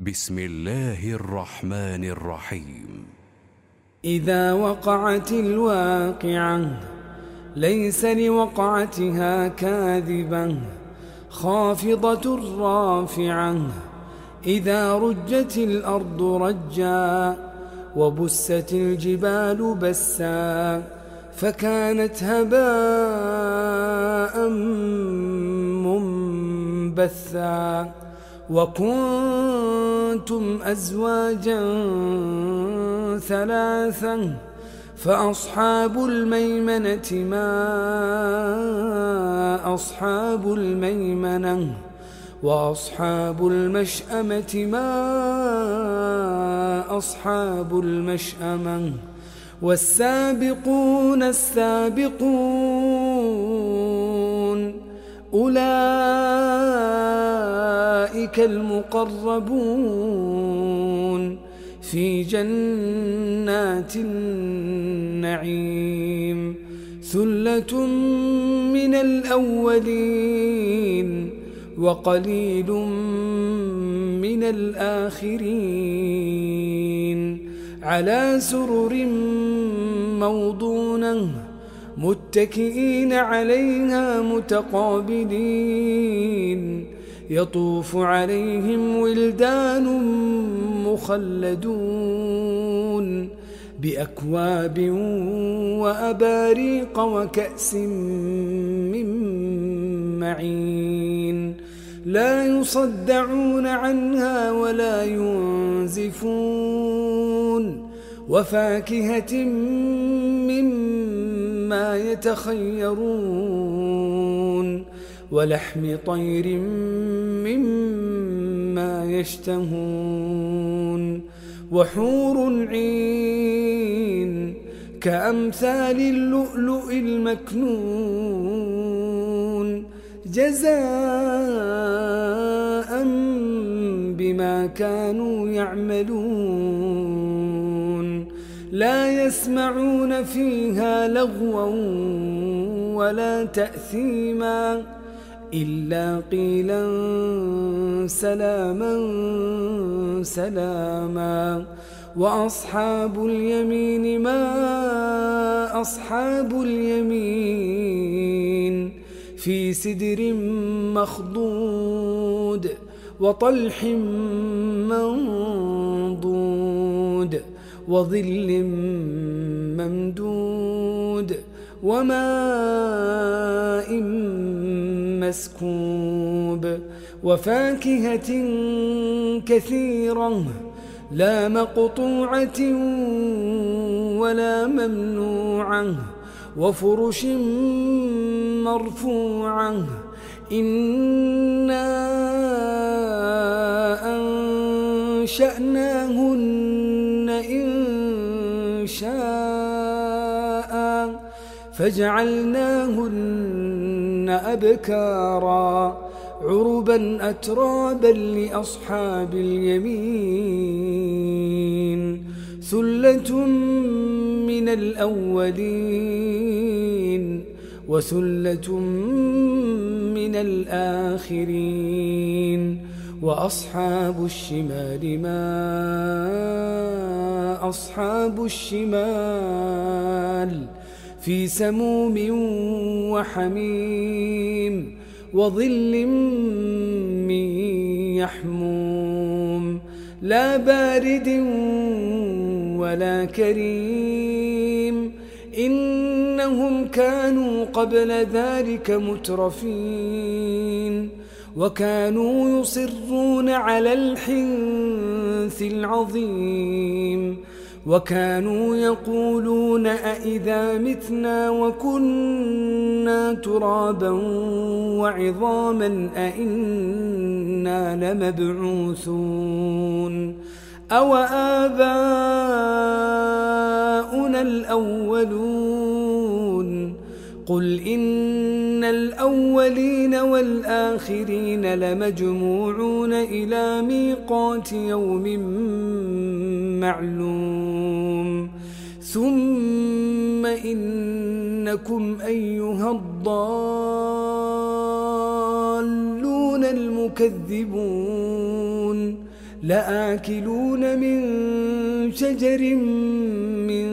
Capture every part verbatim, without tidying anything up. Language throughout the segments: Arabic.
بسم الله الرحمن الرحيم. إذا وقعت الواقعة ليس لوقعتها كاذبة خافضة رافعة إذا رجت الأرض رجا وبست الجبال بسا فكانت هباء منبثا وكنتم أزواجا ثلاثا فأصحاب الميمنة ما أصحاب الميمنة وأصحاب المشأمة ما أصحاب المشأمة والسابقون السابقون أولئك المقربون في جنات النعيم ثلة من الأولين وقليل من الآخرين على سرر موضونة متكئين عليها متقابلين يطوف عليهم ولدان مخلدون بأكواب وأباريق وكأس من معين لا يصدعون عنها ولا ينزفون وفاكهة مما يتخيرون ولحم طير مما يشتهون وحور عين كأمثال اللؤلؤ المكنون جزاء بما كانوا يعملون لا يسمعون فيها لغوا ولا تأثيما إلا قيلا سلاما سلاما وأصحاب اليمين ما أصحاب اليمين في سدر مخضود وطلح منضود وظل ممدود وماء مسكوب وفاكهة كثيرة لا مقطوعة ولا ممنوعة وفرش مرفوعة إنا أنشأناهن إن شاء فجعلناهن أبكارا عربا أترابا لأصحاب اليمين ثلة من الأولين وثلة من الآخرين وأصحاب الشمال ما أصحاب الشمال في سموم وحميم وظل من يحموم لا بارد ولا كريم إنهم كانوا قبل ذلك مترفين وكانوا يصرون على الحنث العظيم وكانوا يقولون أئذا متنا وكنا ترابا وعظاما أئنا لمبعوثون أو آباؤنا الأولون قل إن الأولين والآخرين لمجموعون إلى ميقات يوم معلوم ثم إنكم أيها الضالون المكذبون لآكلون من شجر من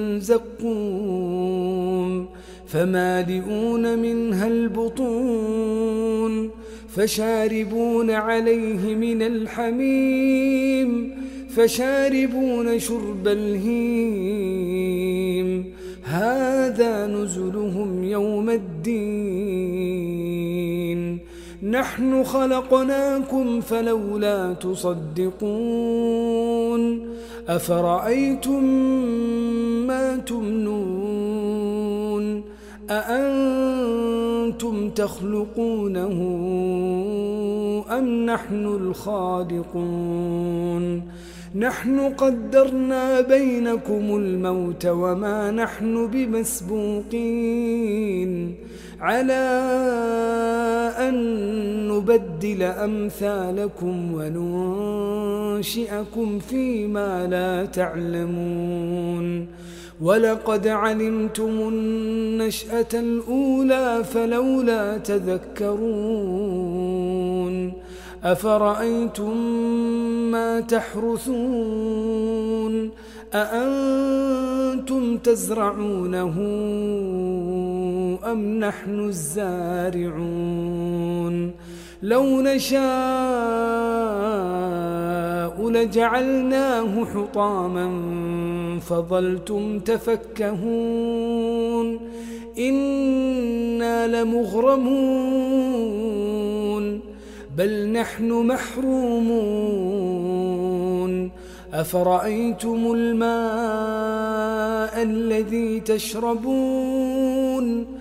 زقوم فمالئون منها البطون فشاربون عليه من الحميم فشاربون شرب الهيم هذا نزلهم يوم الدين نحن خلقناكم فلولا تصدقون أفرأيتم ما تمنون أأنتم تخلقونه أم نحن الخالقون نحن قدرنا بينكم الموت وما نحن بمسبوقين على أن نبدل أمثالكم وننشئكم فيما لا تعلمون ولقد علمتم النشأة الأولى فلولا تذكرون أفرأيتم ما تحرثون أأنتم تزرعونه أم نحن الزارعون لو نشاء لجعلناه حطاما فظلتم تفكهون إنا لمغرمون بل نحن محرومون أفرأيتم الماء الذي تشربون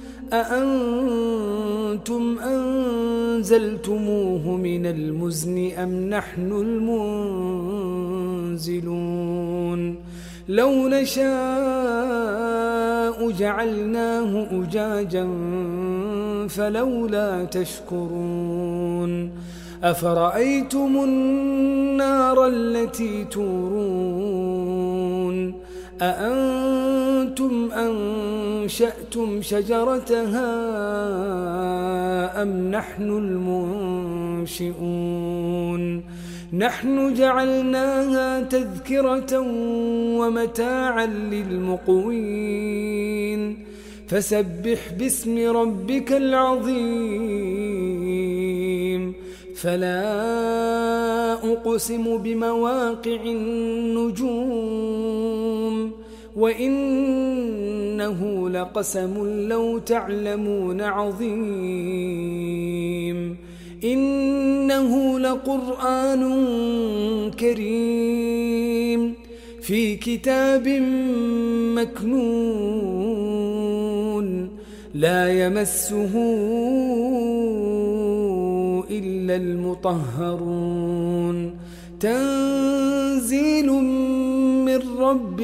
أأنتم أنزلتموه من المزن أم نحن المنزلون لو نشاء جعلناه أجاجا فلولا تشكرون أفرأيتم النار التي تورون أأنتم أنشأتم شجرتها أم نحن المنشئون نحن جعلناها تذكرة ومتاعا للمقوين فسبح باسم ربك العظيم فلا أقسم بمواقع النجوم وإنه لقسم لو تعلمون عظيم إنه لقرآن كريم في كتاب مكنون لا يمسه إلا المطهرون تنزيل من رب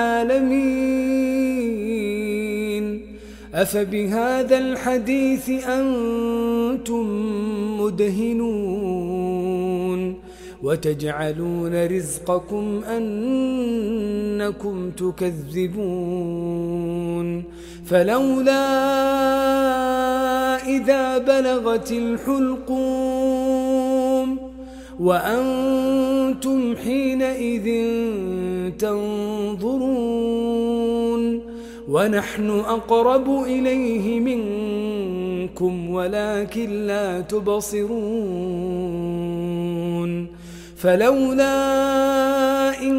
العالمين أفبهذا الحديث أنتم مدهنون وتجعلون رزقكم أنكم تكذبون فلولا إذا بلغت الحلقوم وأنتم حينئذ تنظرون ونحن أقرب إليه منكم ولكن لا تبصرون فلولا إن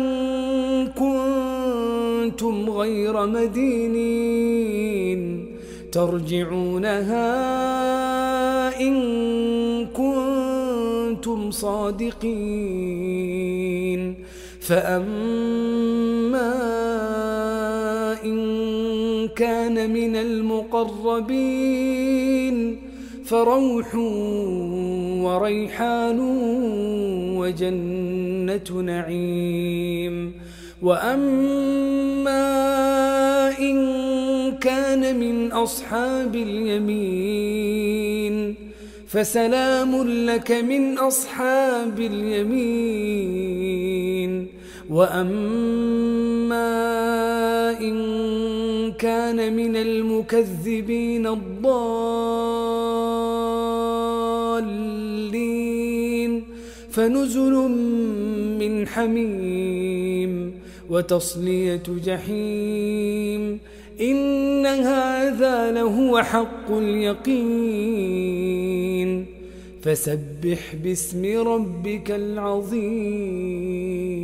كنتم غير مدينين ترجعونها إن كنتم صادقين فأما إن كان من المقربين فروح وريحان وجنة نعيم وأما إن كان من أصحاب اليمين فسلام لك من أصحاب اليمين وأما إن كان من المكذبين الضالين فنزل من حميم وتصلية جحيم إن هذا لهو حق اليقين فسبح باسم ربك العظيم